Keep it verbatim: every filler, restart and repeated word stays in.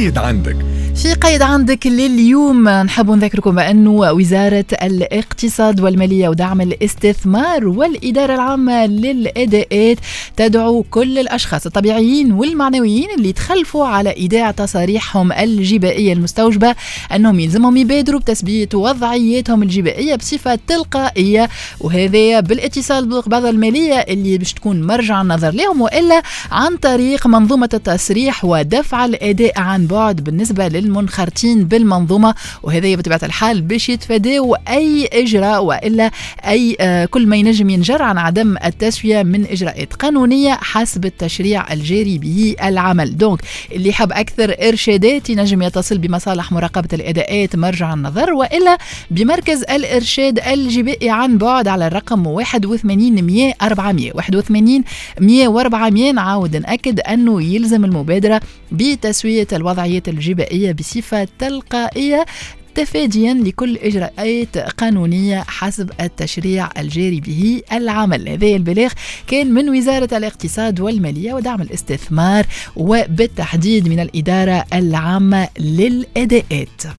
قيد عندك. في قيد عندك لليوم نحب نذكركم بأنه وزارة الاقتصاد والمالية ودعم الاستثمار والإدارة العامة للأداءات تدعو كل الأشخاص الطبيعيين والمعنويين اللي تخلفوا على إيداع تصاريحهم الجبائية المستوجبة أنهم يلزمهم يبادروا بتثبيت وضعياتهم الجبائية بصفة تلقائية، وهذا بالاتصال بالقبضة المالية اللي باش تكون مرجع النظر لهم، وإلا عن طريق منظومة التصريح ودفع الأداء عن بعد بالنسبة للمنخرطين بالمنظومة. وهذا بطبيعة الحال باش يتفادوا أي إجراء وإلا أي آه كل ما ينجم ينجر عن عدم التسوية من إجراءات قانونية حسب التشريع الجاري به العمل. دونك اللي يحب أكثر إرشادات ينجم يتصل بمصالح مراقبة الأداءات مرجع النظر، وإلا بمركز الإرشاد الجبائي عن بعد على الرقم واحد وثمانين مية أربعمية واحد وثمانين مية وأربعمية. نعاود نأكد أنه يلزم المبادرة بتسوية الوضعيات الجبائية بصفة تلقائية تفاديا لكل إجراءات قانونية حسب التشريع الجاري به العمل. هذا البلاغ كان من وزارة الاقتصاد والمالية ودعم الاستثمار وبالتحديد من الإدارة العامة للأداءات.